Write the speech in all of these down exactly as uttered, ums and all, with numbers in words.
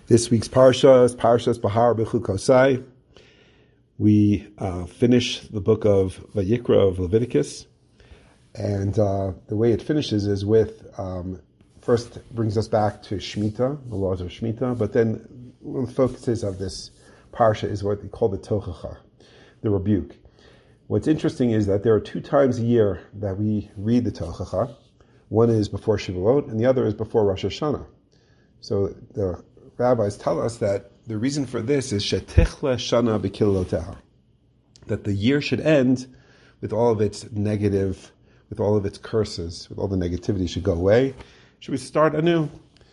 This week's parsha is Parshas Bahar B'Chukosai. We uh, finish the book of Vayikra of Leviticus, and uh, the way it finishes is with um, first brings us back to Shemitah, the laws of Shemitah, but then one of the focuses of this parsha is what they call the Tochacha, the rebuke. What's interesting is that there are two times a year that we read the Tochacha. One is before Shavuot, and the other is before Rosh Hashanah. So the rabbis tell us that the reason for this is shetichla shana b'kiloteha, that the year should end with all of its negative, with all of its curses, with all the negativity should go away. Should we start anew?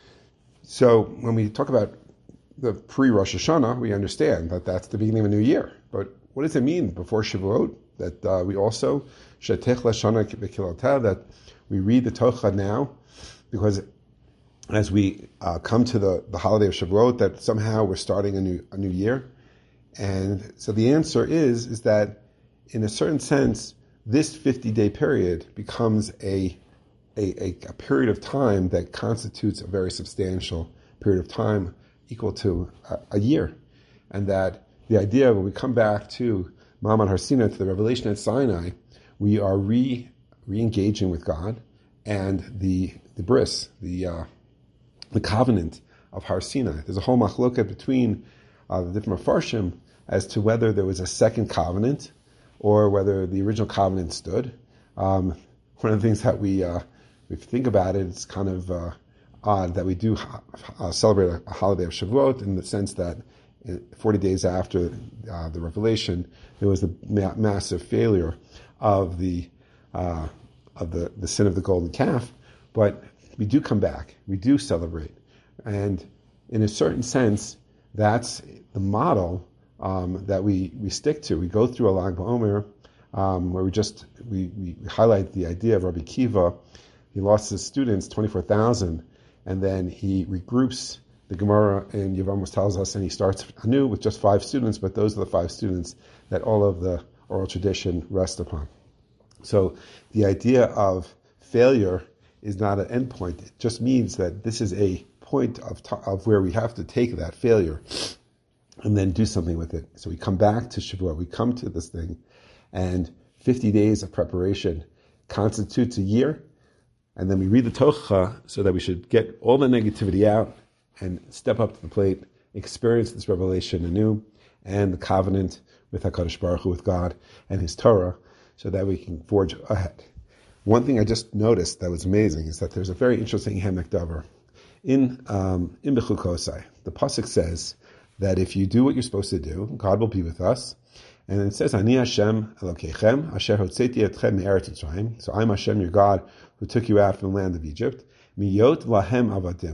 So when we talk about the pre-Rosh Hashanah, we understand that that's the beginning of a new year. But what does it mean before Shavuot? That uh, we also shetichla shana b'kiloteha, that we read the Tochacha now, because as we uh, come to the, the holiday of Shavuot, that somehow we're starting a new a new year. And so the answer is, is that in a certain sense, this fifty-day period becomes a, a, a period of time that constitutes a very substantial period of time equal to a, a year. And that the idea when we come back to Ma'amad Har Sinai, to the revelation at Sinai, we are re, re-engaging with God, and the, the bris, the... Uh, the covenant of Har Sinai. There's a whole machloket between uh, the different Mefarshim as to whether there was a second covenant or whether the original covenant stood. Um, one of the things that we, uh, if you think about it, it's kind of uh, odd that we do uh, celebrate a, a holiday of Shavuot in the sense that forty days after uh, the revelation, there was the ma- massive failure of the uh, of the, the sin of the golden calf, but we do come back, we do celebrate. And in a certain sense, that's the model um, that we, we stick to. We go through a Lag BaOmer, um, where we just, we, we highlight the idea of Rabbi Kiva. He lost his students, twenty-four thousand, and then he regroups the Gemara in Yevamos tells us, and he starts anew with just five students, but those are the five students that all of the oral tradition rests upon. So the idea of failure is not an end point. It just means that this is a point of t- of where we have to take that failure and then do something with it. So we come back to Shavuot, we come to this thing, and fifty days of preparation constitutes a year, and then we read the Tochacha so that we should get all the negativity out and step up to the plate, experience this revelation anew, and the covenant with HaKadosh Baruch Hu, with God and His Torah, so that we can forge ahead. One thing I just noticed that was amazing is that there's a very interesting Hemek Davar. In um, in Bechukosai, the pasuk says that if you do what you're supposed to do, God will be with us. And it says, Ani Hashem Elokeichem, Asher Hotzeti Etchem Me'eretz Mitzrayim. So I'm Hashem, your God, who took you out from the land of Egypt. Miyot Lahem Avadim.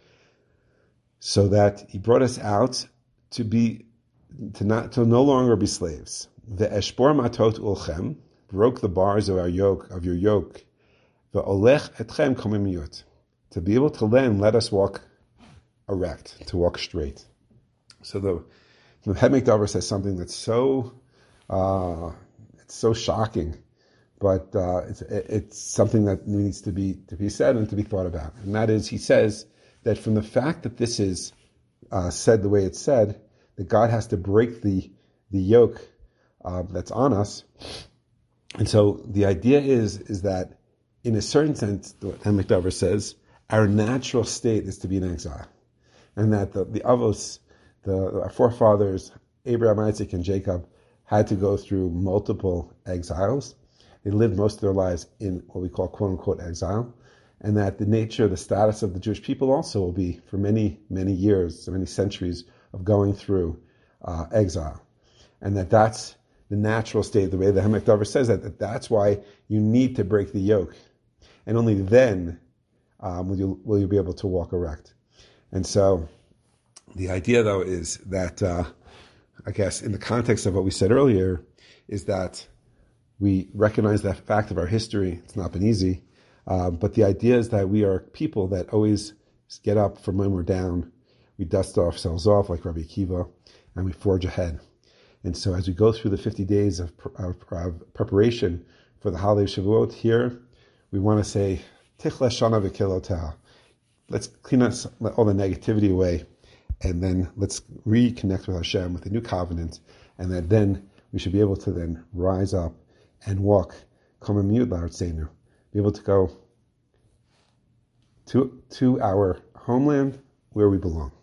So that He brought us out to be, to not, to no longer be slaves. The Eshbor Matot Ulchem, broke the bars of our yoke, of your yoke, ve'olech etchem komimiyot, to be able to then let us walk erect, to walk straight. So the, the Hemek Davar says something that's so, uh, it's so shocking, but uh, it's it's something that needs to be to be said and to be thought about. And that is, he says that from the fact that this is uh, said the way it's said, that God has to break the the yoke uh, that's on us. And so the idea is is that, in a certain sense, what Hemek Davar says, our natural state is to be in exile, and that the, the Avos, the our forefathers, Abraham, Isaac, and Jacob, had to go through multiple exiles. They lived most of their lives in what we call "quote unquote" exile, and that the nature, the status of the Jewish people also will be for many, many years, so many centuries of going through uh, exile, and that that's the natural state, the way the Hemek Davar says that, that that's why you need to break the yoke. And only then um, will, you, will you be able to walk erect. And so the idea, though, is that, uh, I guess, in the context of what we said earlier, is that we recognize that fact of our history. It's not been easy. Uh, but the idea is that we are people that always get up from when we're down. We dust ourselves off like Rabbi Kiva, and we forge ahead. And so as we go through the fifty days of, of, of preparation for the holiday of Shavuot here, we want to say, Tichla Shana V'Kiloteha. Let's clean us all the negativity away and then let's reconnect with Hashem with a new covenant, and that then we should be able to then rise up and walk, be able to go to, to our homeland where we belong.